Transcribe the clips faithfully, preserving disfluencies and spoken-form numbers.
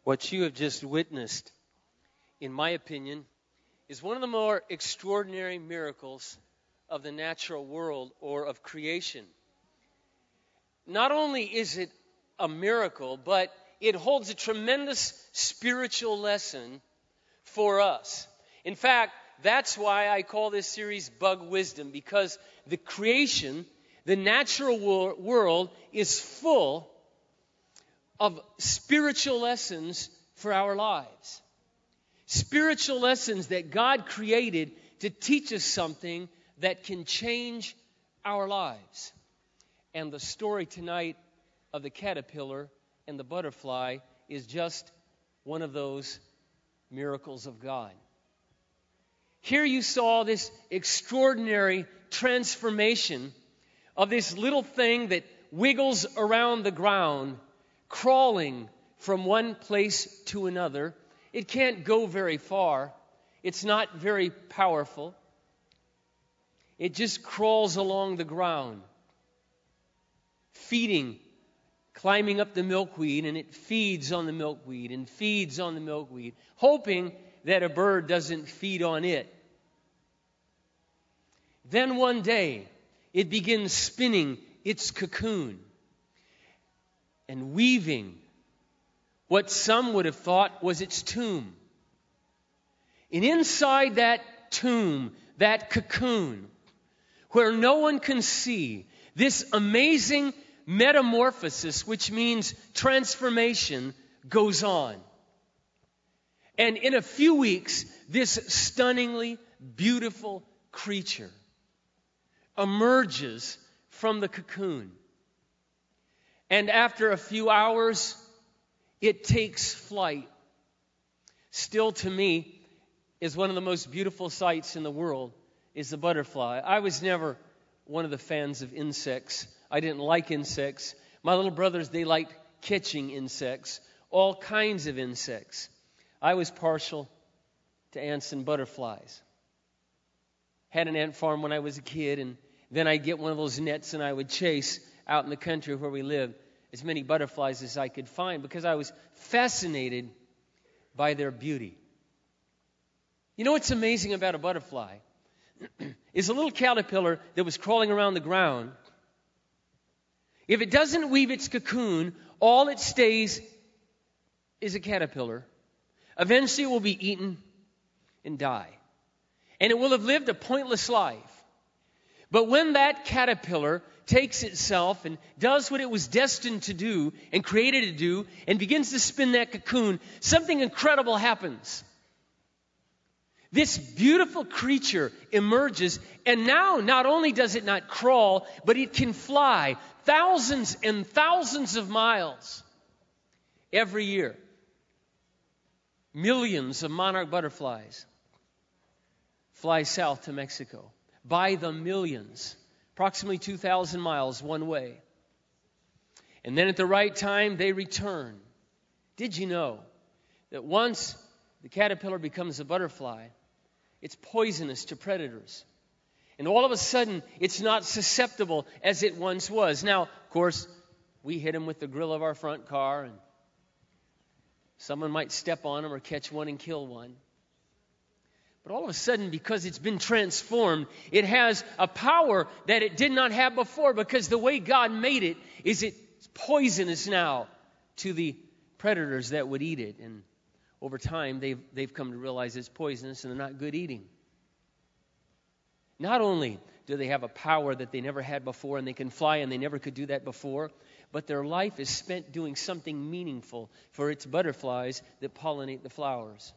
What you have just witnessed, in my opinion, is one of the more extraordinary miracles of the natural world or of creation. Not only is it a miracle, but it holds a tremendous spiritual lesson for us. In fact, that's why I call this series Bug Wisdom, because the creation, the natural wor- world is full of spiritual lessons for our lives. Spiritual lessons that God created to teach us something that can change our lives. And the story tonight of the caterpillar and the butterfly is just one of those miracles of God. Here you saw this extraordinary transformation of this little thing that wiggles around the ground, crawling from one place to another. It can't go very far. It's not very powerful. It just crawls along the ground, feeding, climbing up the milkweed, and it feeds on the milkweed and feeds on the milkweed, hoping that a bird doesn't feed on it. Then one day, it begins spinning its cocoon and weaving what some would have thought was its tomb. And inside that tomb, that cocoon, where no one can see, this amazing metamorphosis, which means transformation, goes on. And in a few weeks, this stunningly beautiful creature emerges from the cocoon. And after a few hours, it takes flight. Still, to me, is one of the most beautiful sights in the world is the butterfly. I was never one of the fans of insects. I didn't like insects. My little brothers, they liked catching insects, all kinds of insects. I was partial to ants and butterflies. Had an ant farm when I was a kid, and then I'd get one of those nets and I would chase out in the country where we lived as many butterflies as I could find because I was fascinated by their beauty. You know what's amazing about a butterfly? Is a little caterpillar that was crawling around the ground. If it doesn't weave its cocoon, all it stays is a caterpillar. Eventually it will be eaten and die. And it will have lived a pointless life. But when that caterpillar takes itself and does what it was destined to do and created to do and begins to spin that cocoon, something incredible happens. This beautiful creature emerges, and now not only does it not crawl, but it can fly thousands and thousands of miles every year. Millions of monarch butterflies fly south to Mexico by the millions, approximately two thousand miles one way. And then at the right time, they return. Did you know that once the caterpillar becomes a butterfly, it's poisonous to predators? And all of a sudden, it's not susceptible as it once was. Now, of course, we hit them with the grill of our front car, and someone might step on them or catch one and kill one. But all of a sudden, because it's been transformed, it has a power that it did not have before, because the way God made it is it's poisonous now to the predators that would eat it. And over time, they've, they've come to realize it's poisonous and they're not good eating. Not only do they have a power that they never had before, and they can fly and they never could do that before, but their life is spent doing something meaningful for its butterflies that pollinate the flowers.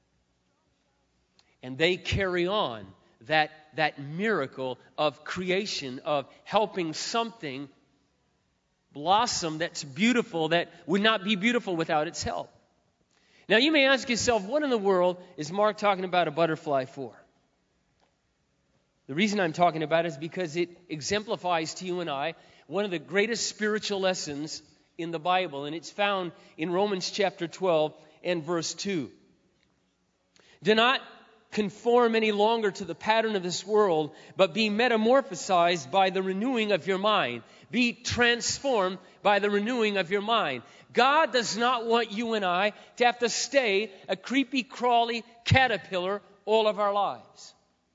And they carry on that, that miracle of creation, of helping something blossom that's beautiful, that would not be beautiful without its help. Now you may ask yourself, what in the world is Mark talking about a butterfly for? The reason I'm talking about it is because it exemplifies to you and I one of the greatest spiritual lessons in the Bible, and it's found in Romans chapter twelve and verse two. Do not conform any longer to the pattern of this world, but be metamorphosized by the renewing of your mind. Be transformed by the renewing of your mind. God does not want you and I to have to stay a creepy, crawly caterpillar all of our lives.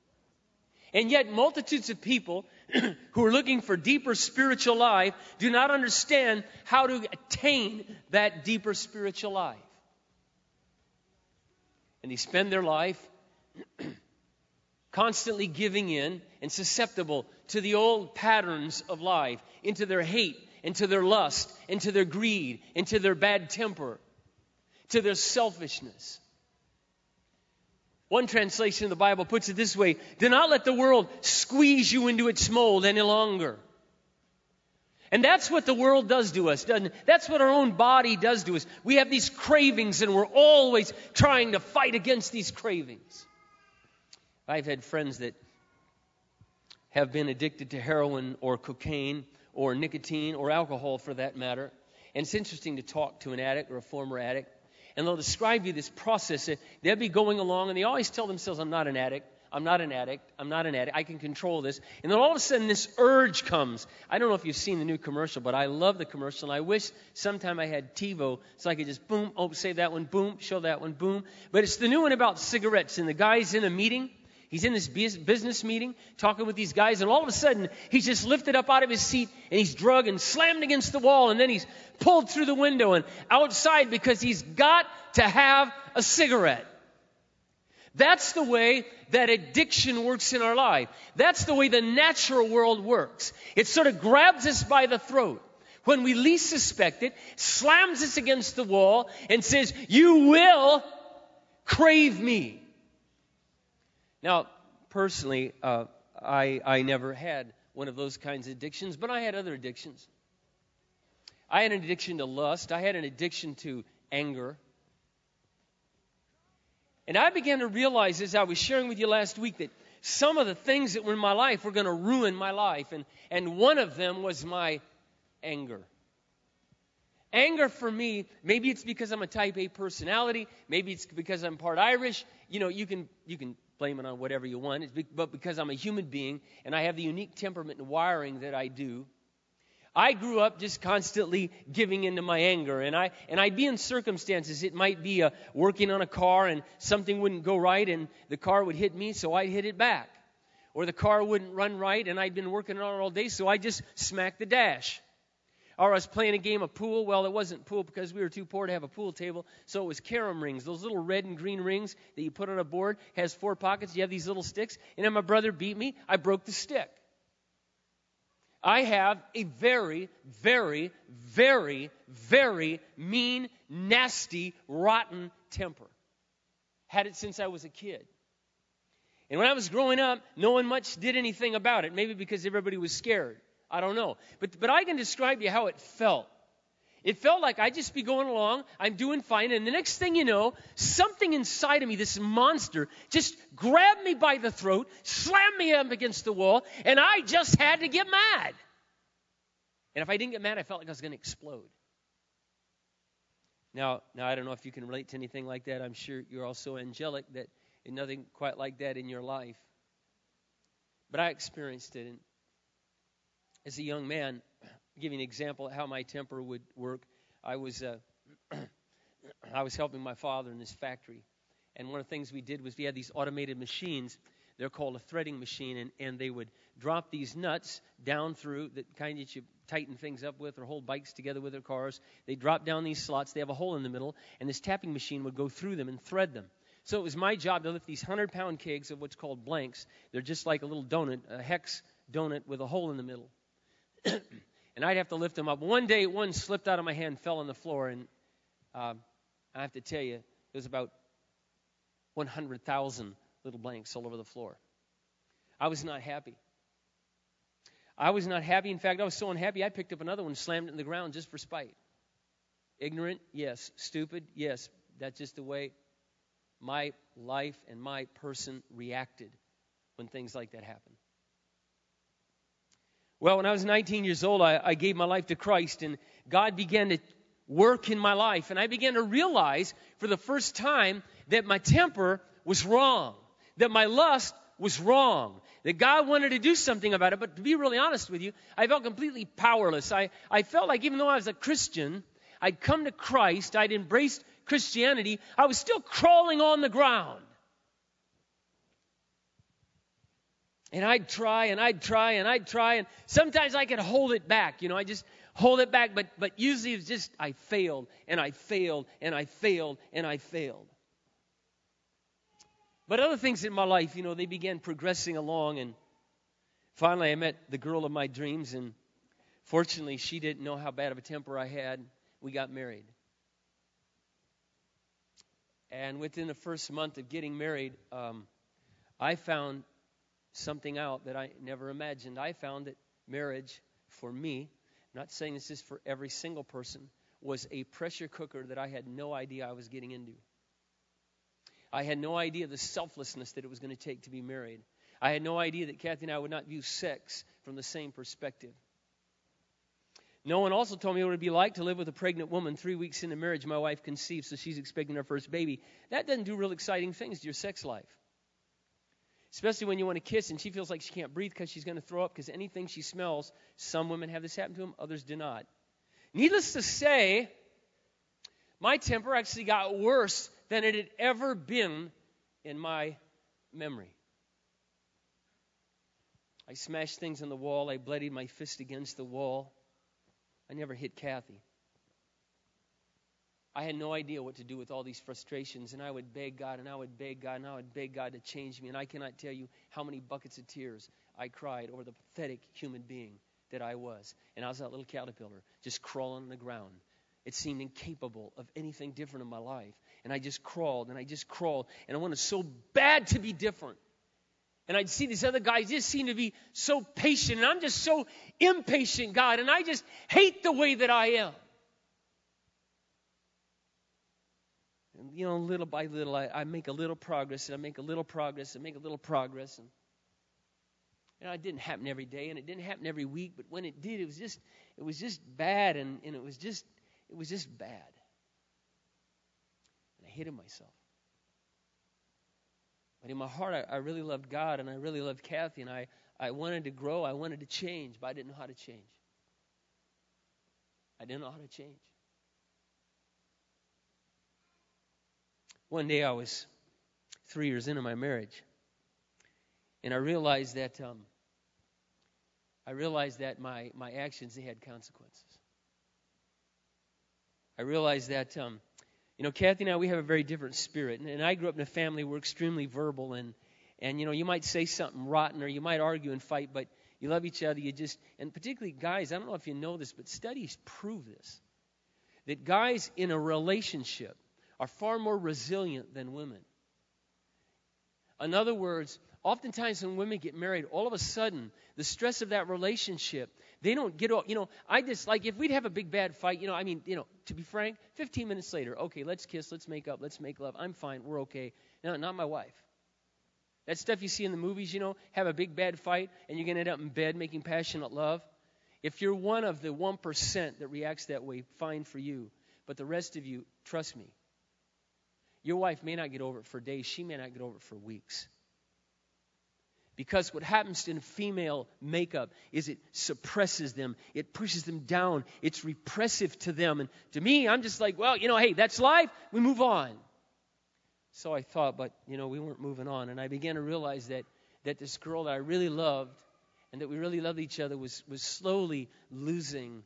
And yet multitudes of people who are looking for deeper spiritual life do not understand how to attain that deeper spiritual life. And they spend their life constantly giving in and susceptible to the old patterns of life, into their hate, into their lust, into their greed, into their bad temper, to their selfishness. One translation of the Bible puts it this way: do not let the world squeeze you into its mold any longer. And that's what the world does to us, doesn't it? That's what our own body does to us. We have these cravings, and we're always trying to fight against these cravings. I've had friends that have been addicted to heroin or cocaine or nicotine or alcohol for that matter. And it's interesting to talk to an addict or a former addict. And they'll describe you this process. They'll be going along and they always tell themselves, I'm not an addict. I'm not an addict. I'm not an addict. I can control this. And then all of a sudden this urge comes. I don't know if you've seen the new commercial, but I love the commercial. And I wish sometime I had TiVo so I could just boom, oh, save that one, boom, show that one, boom. But it's the new one about cigarettes. And the guy's in a meeting. He's in this business meeting talking with these guys, and all of a sudden, he's just lifted up out of his seat, and he's drugged and slammed against the wall, and then he's pulled through the window and outside because he's got to have a cigarette. That's the way that addiction works in our life. That's the way the natural world works. It sort of grabs us by the throat when we least suspect it, slams us against the wall, and says, you will crave me. Now, personally, uh, I, I never had one of those kinds of addictions, but I had other addictions. I had an addiction to lust. I had an addiction to anger. And I began to realize, as I was sharing with you last week, that some of the things that were in my life were going to ruin my life. And, and one of them was my anger. Anger for me, maybe it's because I'm a type A personality. Maybe it's because I'm part Irish. You know, you can you can blame it on whatever you want. It's be, but because I'm a human being and I have the unique temperament and wiring that I do, I grew up just constantly giving into my anger. And, I, and I'd be in circumstances. It might be uh, working on a car and something wouldn't go right and the car would hit me, so I'd hit it back. Or the car wouldn't run right and I'd been working on it all day, so I just smacked the dash. Or I was playing a game of pool. Well, it wasn't pool because we were too poor to have a pool table. So it was carom rings, those little red and green rings that you put on a board. Has four pockets. You have these little sticks. And then my brother beat me. I broke the stick. I have a very, very, very, very mean, nasty, rotten temper. Had it since I was a kid. And when I was growing up, no one much did anything about it. Maybe because everybody was scared. I don't know. But but I can describe to you how it felt. It felt like I'd just be going along, I'm doing fine, and the next thing you know, something inside of me, this monster, just grabbed me by the throat, slammed me up against the wall, and I just had to get mad. And if I didn't get mad, I felt like I was going to explode. Now, now I don't know if you can relate to anything like that. I'm sure you're all so angelic that there's nothing quite like that in your life. But I experienced it, and as a young man, I'll give you an example of how my temper would work. I was uh, I was helping my father in this factory. And one of the things we did was we had these automated machines. They're called a threading machine. And, and they would drop these nuts down through, the kind that you tighten things up with or hold bikes together with their cars. They drop down these slots. They have a hole in the middle. And this tapping machine would go through them and thread them. So it was my job to lift these one hundred pound kegs of what's called blanks. They're just like a little donut, a hex donut with a hole in the middle. And I'd have to lift them up. One day, one slipped out of my hand, fell on the floor, and uh, I have to tell you, it was about one hundred thousand little blanks all over the floor. I was not happy. I was not happy. In fact, I was so unhappy, I picked up another one, slammed it in the ground just for spite. Ignorant? Yes. Stupid? Yes. That's just the way my life and my person reacted when things like that happened. Well, when I was nineteen years old, I, I gave my life to Christ, and God began to work in my life. And I began to realize for the first time that my temper was wrong, that my lust was wrong, that God wanted to do something about it. But to be really honest with you, I felt completely powerless. I, I felt like even though I was a Christian, I'd come to Christ, I'd embraced Christianity, I was still crawling on the ground. And I'd try and I'd try and I'd try, and sometimes I could hold it back. You know, I just hold it back, but but usually it's just I failed and I failed and I failed and I failed. But other things in my life, you know, they began progressing along, and finally I met the girl of my dreams, and fortunately she didn't know how bad of a temper I had. We got married. And within the first month of getting married, um, I found something out that I never imagined. I found that marriage, for me, I'm not saying this is for every single person, was a pressure cooker that I had no idea I was getting into. I had no idea the selflessness that it was going to take to be married. I had no idea that Kathy and I would not view sex from the same perspective. No one also told me what it would be like to live with a pregnant woman. Three weeks into marriage, my wife conceived, so she's expecting her first baby. That doesn't do real exciting things to your sex life. Especially when you want to kiss and she feels like she can't breathe because she's going to throw up because anything she smells, some women have this happen to them, others do not. Needless to say, my temper actually got worse than it had ever been in my memory. I smashed things on the wall. I bloodied my fist against the wall. I never hit Kathy. I had no idea what to do with all these frustrations, and I would beg God, and I would beg God, and I would beg God to change me, and I cannot tell you how many buckets of tears I cried over the pathetic human being that I was. And I was that little caterpillar just crawling on the ground. It seemed incapable of anything different in my life. And I just crawled, and I just crawled, and I wanted so bad to be different. And I'd see these other guys just seem to be so patient, and I'm just so impatient, God, and I just hate the way that I am. And, you know, little by little, I, I make a little progress, and I make a little progress, and make a little progress. And, and it didn't happen every day, and it didn't happen every week, but when it did, it was just, it was just bad, and, and it was just, it was just bad. And I hated myself. But in my heart, I, I really loved God, and I really loved Kathy, and I, I wanted to grow, I wanted to change, but I didn't know how to change. I didn't know how to change. One day I was three years into my marriage, and I realized that um, I realized that my, my actions, they had consequences. I realized that, um, you know, Kathy and I, we have a very different spirit, and, and I grew up in a family where we're extremely verbal, and, and, you know, you might say something rotten, or you might argue and fight, but you love each other, you just, and particularly guys, I don't know if you know this, but studies prove this, that guys in a relationship are far more resilient than women. In other words, oftentimes when women get married, all of a sudden, the stress of that relationship, they don't get off. You know, I just, like, if we'd have a big bad fight, you know, I mean, you know, to be frank, fifteen minutes later, okay, let's kiss, let's make up, let's make love. I'm fine, we're okay. No, not my wife. That stuff you see in the movies, you know, have a big bad fight, and you're going to end up in bed making passionate love. If you're one of the one percent that reacts that way, fine for you. But the rest of you, trust me, your wife may not get over it for days. She may not get over it for weeks. Because what happens in female makeup is it suppresses them. It pushes them down. It's repressive to them. And to me, I'm just like, well, you know, hey, that's life. We move on. So I thought, but, you know, we weren't moving on. And I began to realize that that this girl that I really loved and that we really loved each other was, was slowly losing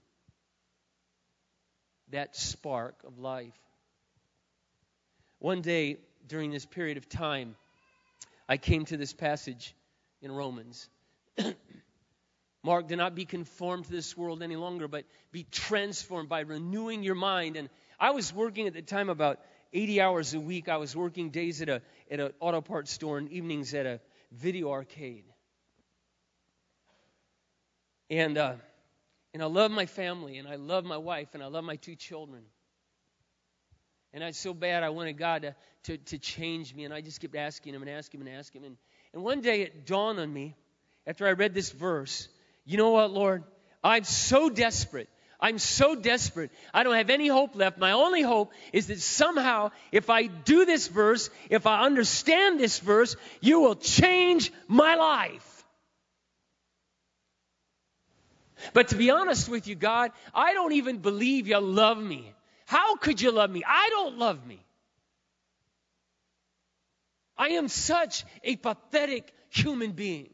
that spark of life. One day during this period of time, I came to this passage in Romans. Mark, do not be conformed to this world any longer, but be transformed by renewing your mind. And I was working at the time about eighty hours a week. I was working days at a at an auto parts store and evenings at a video arcade. And uh, and I love my family, and I love my wife, and I love my two children. And I so bad I wanted God to, to, to change me. And I just kept asking him and asking him and asking him. And, and one day it dawned on me, after I read this verse, you know what, Lord? I'm so desperate. I'm so desperate. I don't have any hope left. My only hope is that somehow, if I do this verse, if I understand this verse, you will change my life. But to be honest with you, God, I don't even believe you love me. How could you love me? I don't love me. I am such a pathetic human being.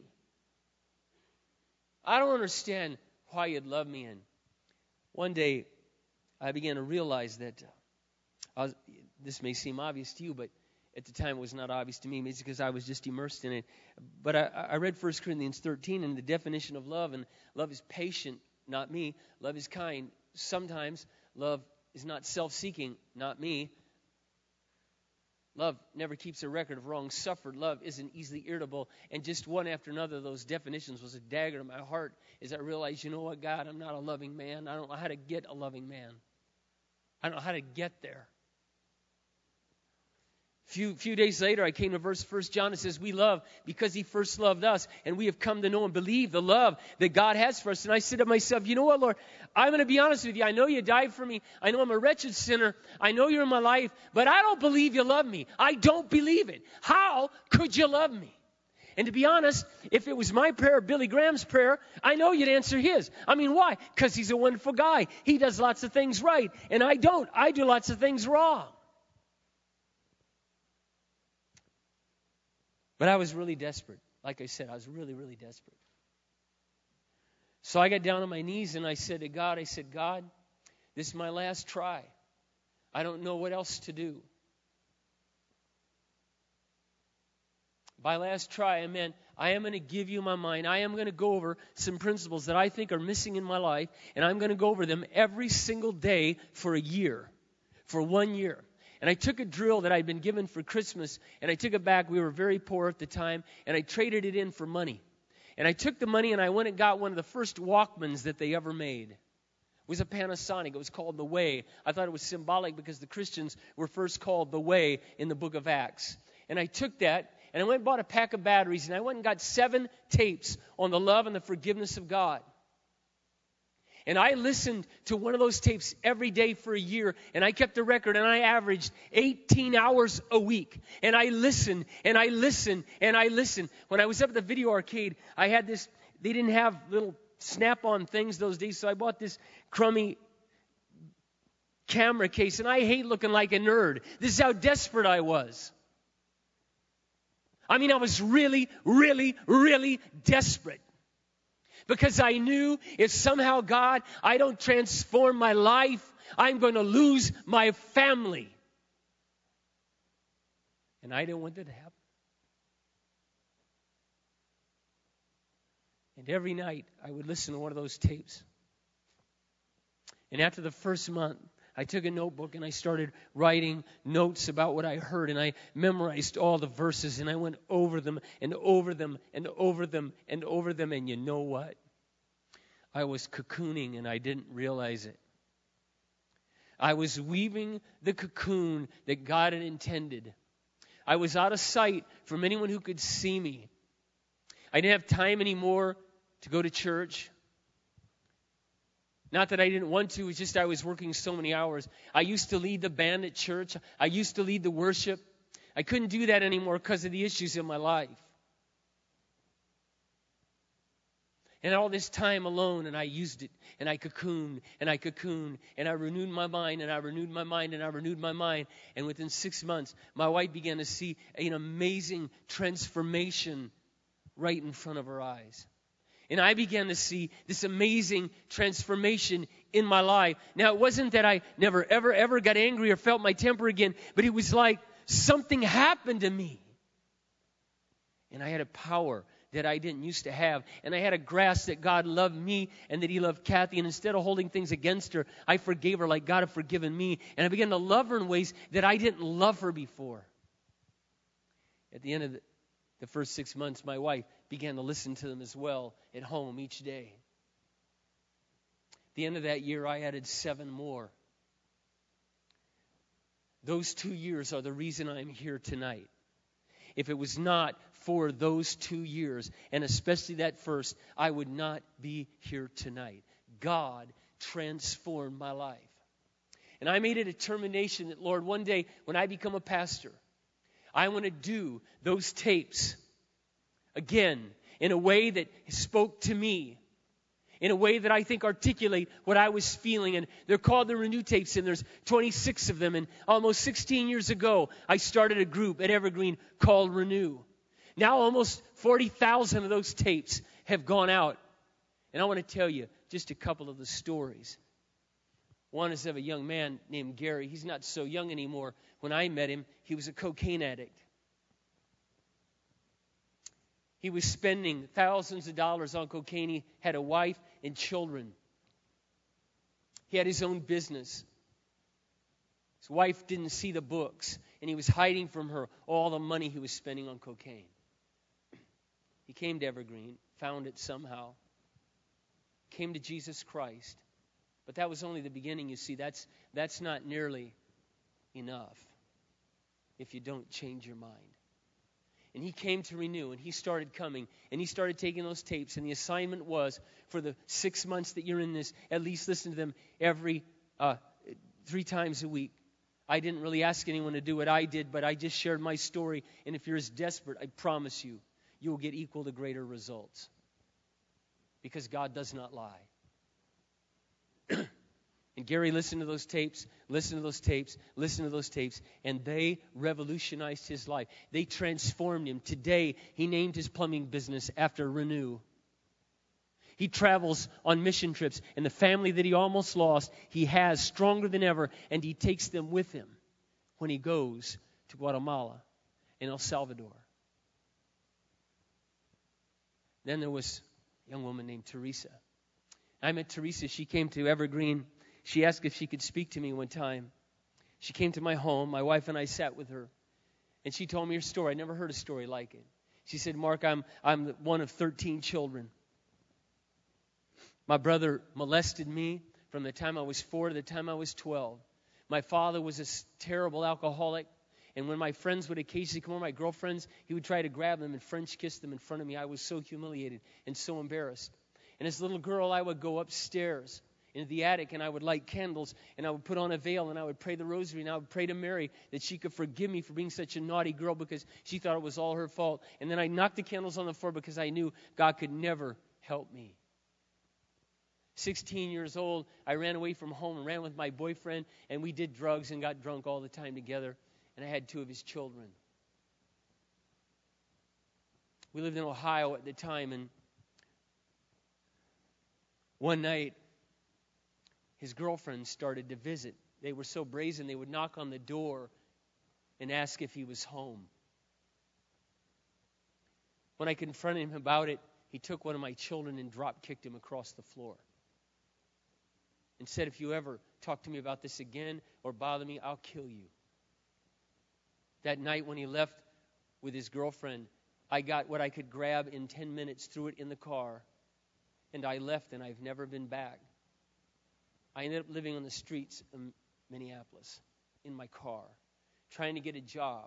I don't understand why you'd love me. And one day, I began to realize that uh, I was, this may seem obvious to you, but at the time it was not obvious to me. Maybe it's because I was just immersed in it. But I, I read First Corinthians thirteen, and the definition of love, and love is patient, not me. Love is kind. Sometimes love is not self-seeking, not me. Love never keeps a record of wrongs suffered. Love isn't easily irritable. And just one after another of those definitions was a dagger to my heart as I realized, you know what, God, I'm not a loving man. I don't know how to get a loving man. I don't know how to get there. Few few days later, I came to verse First John. It says, we love because he first loved us, and we have come to know and believe the love that God has for us. And I said to myself, you know what, Lord, I'm going to be honest with you. I know you died for me. I know I'm a wretched sinner. I know you're in my life, but I don't believe you love me. I don't believe it. How could you love me? And to be honest, if it was my prayer or Billy Graham's prayer, I know you'd answer his. I mean, why? Because he's a wonderful guy. He does lots of things right, and I don't. I do lots of things wrong. But I was really desperate. Like I said, I was really, really desperate. So I got down on my knees and I said to God, I said, God, this is my last try. I don't know what else to do. By last try, I meant I am going to give you my mind. I am going to go over some principles that I think are missing in my life, and I'm going to go over them every single day for a year, for one year. And I took a drill that I'd been given for Christmas, and I took it back. We were very poor at the time, and I traded it in for money. And I took the money, and I went and got one of the first Walkmans that they ever made. It was a Panasonic. It was called The Way. I thought it was symbolic because the Christians were first called The Way in the book of Acts. And I took that, and I went and bought a pack of batteries, and I went and got seven tapes on the love and the forgiveness of God. And I listened to one of those tapes every day for a year, and I kept a record, and I averaged eighteen hours a week. And I listened, and I listened, and I listened. When I was up at the video arcade, I had this, they didn't have little snap-on things those days, so I bought this crummy camera case, and I hate looking like a nerd. This is how desperate I was. I mean, I was really, really, really desperate. Because I knew if somehow, God, I don't transform my life, I'm going to lose my family. And I didn't want that to happen. And every night, I would listen to one of those tapes. And after the first month, I took a notebook and I started writing notes about what I heard, and I memorized all the verses, and I went over them and over them and over them and over them. And you know what? I was cocooning and I didn't realize it. I was weaving the cocoon that God had intended. I was out of sight from anyone who could see me. I didn't have time anymore to go to church. Not that I didn't want to, it's just I was working so many hours. I used to lead the band at church. I used to lead the worship. I couldn't do that anymore because of the issues in my life. And all this time alone, and I used it, and I cocooned, and I cocooned, and I renewed my mind, and I renewed my mind, and I renewed my mind. And within six months, my wife began to see an amazing transformation right in front of her eyes. And I began to see this amazing transformation in my life. Now, it wasn't that I never, ever, ever got angry or felt my temper again, but it was like something happened to me. And I had a power that I didn't used to have. And I had a grasp that God loved me and that He loved Kathy. And instead of holding things against her, I forgave her like God had forgiven me. And I began to love her in ways that I didn't love her before. At the end of the, the first six months, my wife began to listen to them as well at home each day. At the end of that year, I added seven more. Those two years are the reason I'm here tonight. If it was not for those two years, and especially that first, I would not be here tonight. God transformed my life. And I made a determination that, Lord, one day when I become a pastor, I want to do those tapes again in a way that spoke to me, in a way that I think articulate what I was feeling. And they're called the Renew tapes, and there's twenty-six of them. And almost sixteen years ago, I started a group at Evergreen called Renew. Now almost forty thousand of those tapes have gone out. And I want to tell you just a couple of the stories. One is of a young man named Gary. He's not so young anymore. When I met him, he was a cocaine addict. He was spending thousands of dollars on cocaine. He had a wife and children. He had his own business. His wife didn't see the books, and he was hiding from her all the money he was spending on cocaine. He came to Evergreen, found it somehow, came to Jesus Christ. But that was only the beginning, you see. That's, that's not nearly enough if you don't change your mind. And he came to Renew, and he started coming, and he started taking those tapes, and the assignment was for the six months that you're in this, at least listen to them every, uh, three times a week. I didn't really ask anyone to do what I did, but I just shared my story, and if you're as desperate, I promise you, you will get equal to greater results. Because God does not lie. And Gary listened to those tapes, listened to those tapes, listened to those tapes, and they revolutionized his life. They transformed him. Today, he named his plumbing business after Renew. He travels on mission trips, and the family that he almost lost, he has stronger than ever, and he takes them with him when he goes to Guatemala and El Salvador. Then there was a young woman named Teresa. I met Teresa. She came to Evergreen. She asked if she could speak to me one time. She came to my home. My wife and I sat with her. And she told me her story. I never heard a story like it. She said, Mark, I'm, I'm one of thirteen children. My brother molested me from the time I was four to the time I was twelve. My father was a terrible alcoholic. And when my friends would occasionally come over, my girlfriends, he would try to grab them and French kiss them in front of me. I was so humiliated and so embarrassed. And as a little girl, I would go upstairs into the attic, and I would light candles, and I would put on a veil, and I would pray the rosary, and I would pray to Mary that she could forgive me for being such a naughty girl because she thought it was all her fault. And then I knocked the candles on the floor because I knew God could never help me. sixteen years old, I ran away from home and ran with my boyfriend, and we did drugs and got drunk all the time together, and I had two of his children. We lived in Ohio at the time, and one night, his girlfriend started to visit. They were so brazen, they would knock on the door and ask if he was home. When I confronted him about it, he took one of my children and drop-kicked him across the floor. And said, if you ever talk to me about this again or bother me, I'll kill you. That night when he left with his girlfriend, I got what I could grab in ten minutes, threw it in the car, and I left, and I've never been back. I ended up living on the streets of Minneapolis in my car, trying to get a job.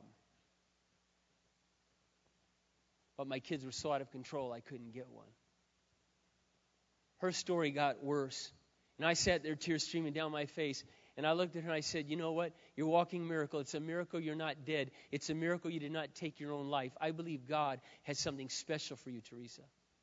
But my kids were so out of control, I couldn't get one. Her story got worse. And I sat there, tears streaming down my face. And I looked at her and I said, you know what? You're a walking miracle. It's a miracle you're not dead. It's a miracle you did not take your own life. I believe God has something special for you, Teresa.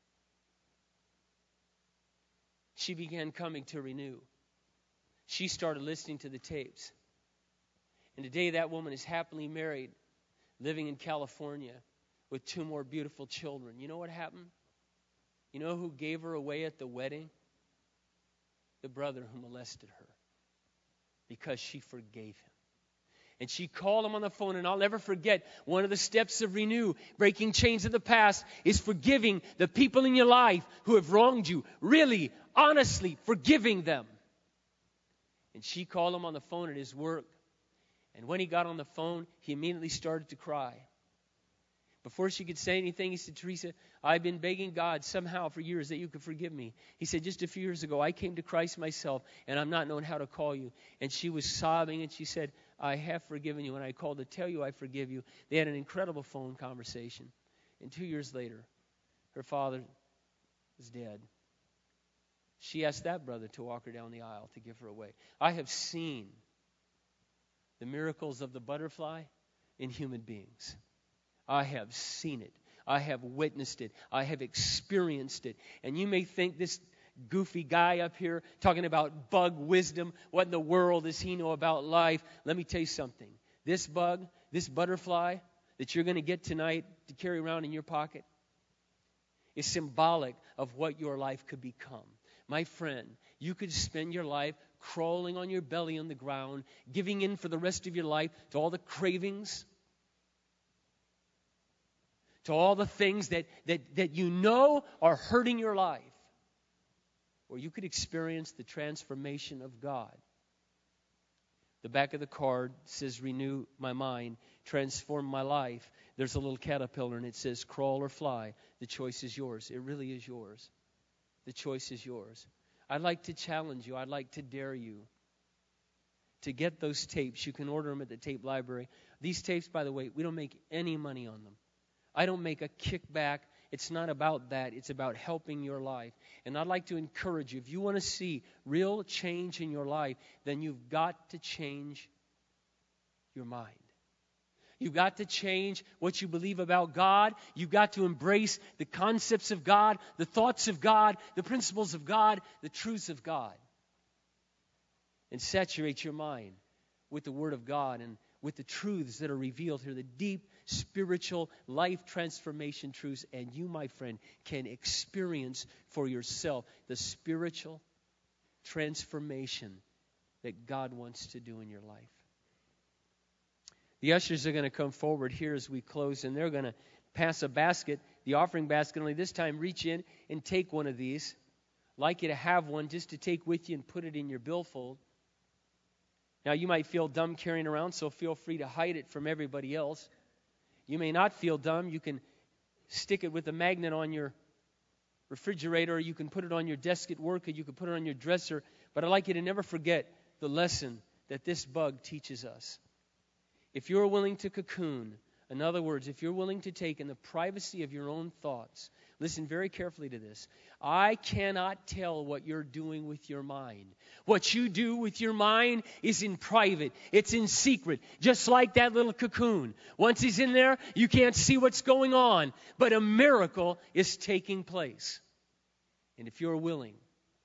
She began coming to Renew. She started listening to the tapes. And today that woman is happily married, living in California with two more beautiful children. You know what happened? You know who gave her away at the wedding? The brother who molested her. Because she forgave him. And she called him on the phone, and I'll never forget, one of the steps of Renew, breaking chains of the past, is forgiving the people in your life who have wronged you. Really, honestly, forgiving them. And she called him on the phone at his work. And when he got on the phone, he immediately started to cry. Before she could say anything, he said, Teresa, I've been begging God somehow for years that you could forgive me. He said, just a few years ago, I came to Christ myself, and I'm not knowing how to call you. And she was sobbing, and she said, I have forgiven you, and I called to tell you I forgive you. They had an incredible phone conversation. And two years later, her father was dead. She asked that brother to walk her down the aisle to give her away. I have seen the miracles of the butterfly in human beings. I have seen it. I have witnessed it. I have experienced it. And you may think this goofy guy up here talking about bug wisdom, what in the world does he know about life? Let me tell you something. This bug, this butterfly that you're going to get tonight to carry around in your pocket is symbolic of what your life could become. My friend, you could spend your life crawling on your belly on the ground, giving in for the rest of your life to all the cravings, to all the things that, that, that you know are hurting your life. Or you could experience the transformation of God. The back of the card says, renew my mind, transform my life. There's a little caterpillar and it says, crawl or fly. The choice is yours. It really is yours. The choice is yours. I'd like to challenge you. I'd like to dare you to get those tapes. You can order them at the tape library. These tapes, by the way, we don't make any money on them. I don't make a kickback. It's not about that. It's about helping your life. And I'd like to encourage you, if you want to see real change in your life, then you've got to change your mind. You've got to change what you believe about God. You've got to embrace the concepts of God, the thoughts of God, the principles of God, the truths of God. And saturate your mind with the Word of God and with the truths that are revealed here, the deep spiritual life transformation truths. And you, my friend, can experience for yourself the spiritual transformation that God wants to do in your life. The ushers are going to come forward here as we close, and they're going to pass a basket, the offering basket. Only this time, reach in and take one of these. I'd like you to have one just to take with you and put it in your billfold. Now, you might feel dumb carrying around, so feel free to hide it from everybody else. You may not feel dumb. You can stick it with a magnet on your refrigerator, or you can put it on your desk at work, or you can put it on your dresser. But I'd like you to never forget the lesson that this bug teaches us. If you're willing to cocoon, in other words, if you're willing to take in the privacy of your own thoughts, listen very carefully to this. I cannot tell what you're doing with your mind. What you do with your mind is in private. It's in secret. Just like that little cocoon. Once he's in there, you can't see what's going on. But a miracle is taking place. And if you're willing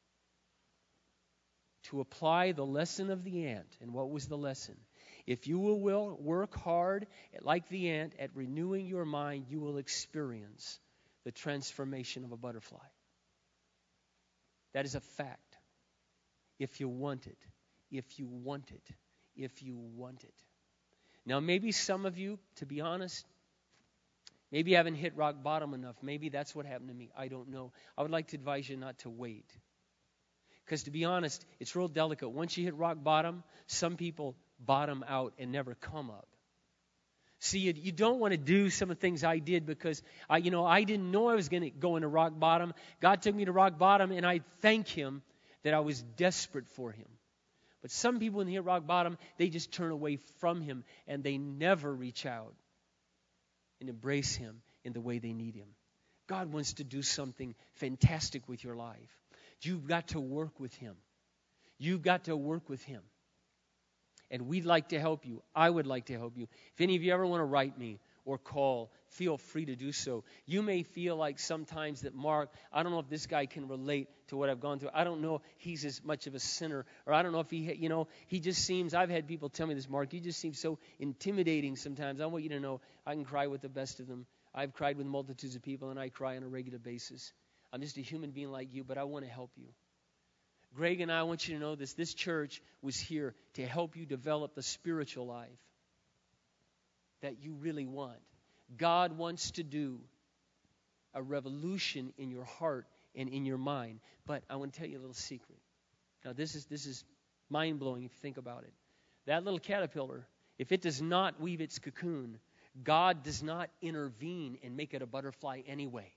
to apply the lesson of the ant, and what was the lesson? If you will work hard like the ant at renewing your mind, you will experience the transformation of a butterfly. That is a fact. If you want it, if you want it, if you want it. Now, maybe some of you, to be honest, maybe you haven't hit rock bottom enough. Maybe that's what happened to me. I don't know. I would like to advise you not to wait. Because to be honest, it's real delicate. Once you hit rock bottom, some people bottom out and never come up. See, you, you don't want to do some of the things I did because, I, you know, I didn't know I was going to go into rock bottom. God took me to rock bottom, and I thank Him that I was desperate for Him. But some people, when they hit rock bottom, they just turn away from Him, and they never reach out and embrace Him in the way they need Him. God wants to do something fantastic with your life. You've got to work with Him. You've got to work with Him. And we'd like to help you. I would like to help you. If any of you ever want to write me or call, feel free to do so. You may feel like sometimes that, Mark, I don't know if this guy can relate to what I've gone through. I don't know if he's as much of a sinner. Or I don't know if he, you know, he just seems, I've had people tell me this, Mark, you just seem so intimidating sometimes. I want you to know I can cry with the best of them. I've cried with multitudes of people, and I cry on a regular basis. I'm just a human being like you, but I want to help you. Greg and I want you to know this. This church was here to help you develop the spiritual life that you really want. God wants to do a revolution in your heart and in your mind. But I want to tell you a little secret. Now, this is this is mind-blowing if you think about it. That little caterpillar, if it does not weave its cocoon, God does not intervene and make it a butterfly anyway.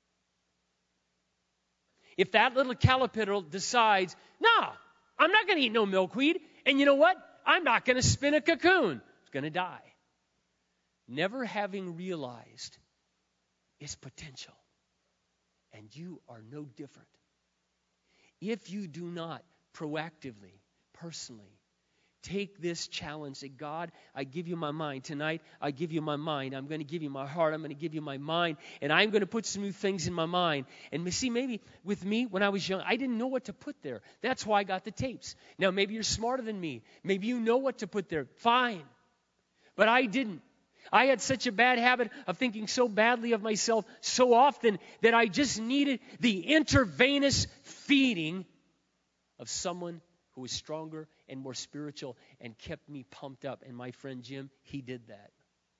If that little caterpillar decides, nah, I'm not going to eat no milkweed, and you know what? I'm not going to spin a cocoon. It's going to die. Never having realized its potential. And you are no different. if you do not proactively, personally, take this challenge. Say, God, I give you my mind. Tonight, I give you my mind. I'm going to give you my heart. I'm going to give you my mind. And I'm going to put some new things in my mind. And see, maybe with me, when I was young, I didn't know what to put there. That's why I got the tapes. Now, maybe you're smarter than me. Maybe you know what to put there. Fine. But I didn't. I had such a bad habit of thinking so badly of myself so often that I just needed the intravenous feeding of someone who was stronger and more spiritual and kept me pumped up. And my friend Jim, he did that.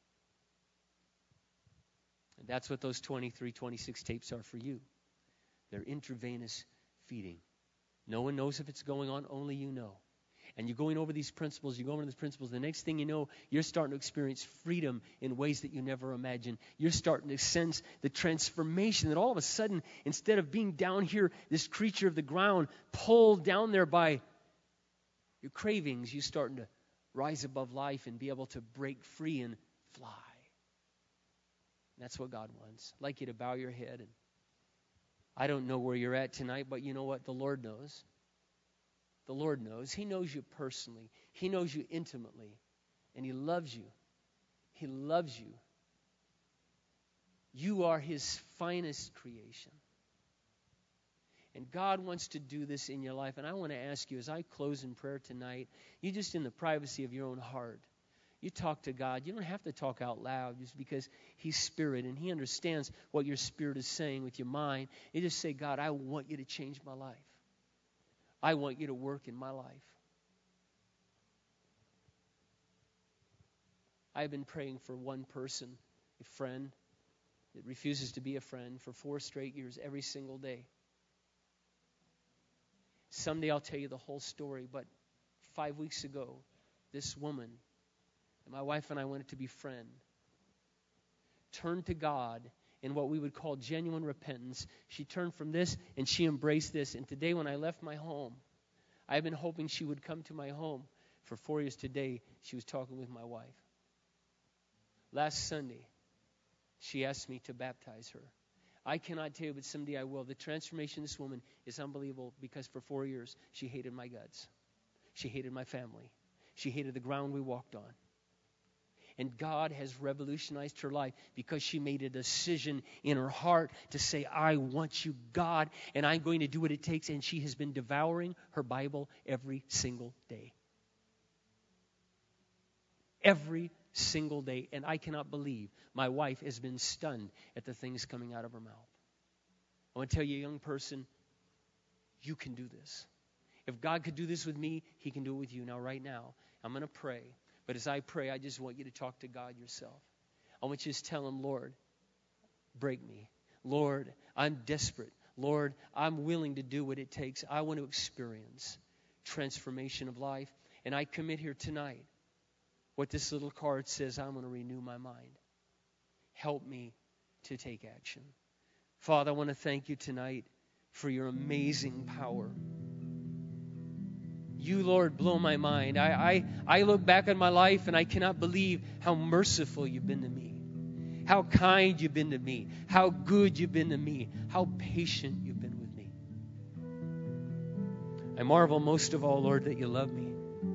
And that's what those twenty-three, twenty-six tapes are for you. They're intravenous feeding. No one knows if it's going on, only you know. And you're going over these principles, you go over these principles, the next thing you know, you're starting to experience freedom in ways that you never imagined. You're starting to sense the transformation that all of a sudden, instead of being down here, this creature of the ground, pulled down there by your cravings, you're starting to rise above life and be able to break free and fly. And that's what God wants. I'd like you to bow your head. And I don't know where you're at tonight, but you know what? The Lord knows. The Lord knows. He knows you personally. He knows you intimately. And He loves you. He loves you. You are His finest creation. And God wants to do this in your life. And I want to ask you, as I close in prayer tonight, you just in the privacy of your own heart, you talk to God. You don't have to talk out loud just because He's Spirit and He understands what your spirit is saying with your mind. You just say, God, I want you to change my life. I want you to work in my life. I've been praying for one person, a friend that refuses to be a friend, for four straight years, every single day. Someday I'll tell you the whole story, but five weeks ago, this woman, and my wife and I wanted to be friends, turned to God in what we would call genuine repentance. She turned from this and she embraced this. And today when I left my home, I've been hoping she would come to my home for four years. Today, she was talking with my wife. Last Sunday, she asked me to baptize her. I cannot tell you, but someday I will. The transformation of this woman is unbelievable because for four years, she hated my guts. She hated my family. She hated the ground we walked on. And God has revolutionized her life because she made a decision in her heart to say, I want you, God, and I'm going to do what it takes. And she has been devouring her Bible every single day. Every single day. And I cannot believe my wife has been stunned at the things coming out of her mouth. I want to tell you, young person, you can do this. If God could do this with me, He can do it with you. Now, right now, I'm going to pray. But as I pray, I just want you to talk to God yourself. I want you to tell Him, Lord, break me. Lord, I'm desperate. Lord, I'm willing to do what it takes. I want to experience transformation of life. And I commit here tonight what this little card says, I'm going to renew my mind. Help me to take action. Father, I want to thank you tonight for your amazing power. You, Lord, blow my mind. I, I, I look back on my life and I cannot believe how merciful you've been to me, how kind you've been to me, how good you've been to me, how patient you've been with me. I marvel most of all, Lord, that you love me.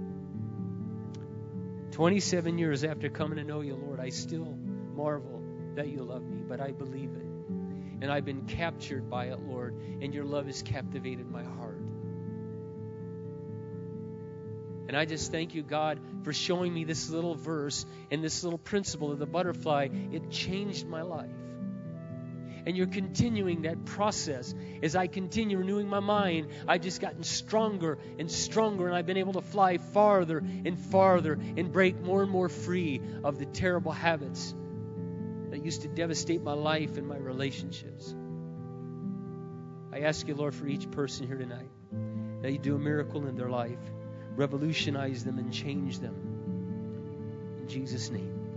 twenty-seven years after coming to know you, Lord, I still marvel that you love me, but I believe it. And I've been captured by it, Lord, and your love has captivated my heart. And I just thank you, God, for showing me this little verse and this little principle of the butterfly. It changed my life. And you're continuing that process. As I continue renewing my mind, I've just gotten stronger and stronger, and I've been able to fly farther and farther and break more and more free of the terrible habits that used to devastate my life and my relationships. I ask you, Lord, for each person here tonight, that you do a miracle in their life. Revolutionize them and change them. In Jesus' name.